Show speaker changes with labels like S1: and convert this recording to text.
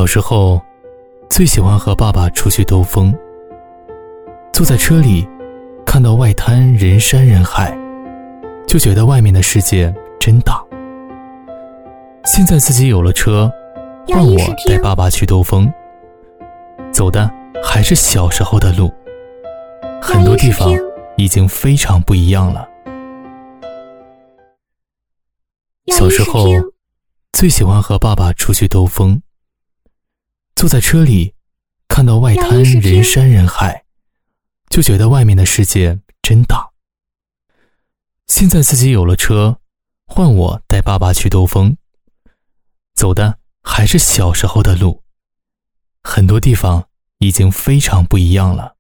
S1: 小时候最喜欢和爸爸出去兜风，坐在车里看到外滩人山人海，就觉得外面的世界真大。现在自己有了车，换我带爸爸去兜风，走的还是小时候的路，很多地方已经非常不一样了。小时候最喜欢和爸爸出去兜风，坐在车里看到外滩人山人海，就觉得外面的世界真大。现在自己有了车，换我带爸爸去兜风，走的还是小时候的路，很多地方已经非常不一样了。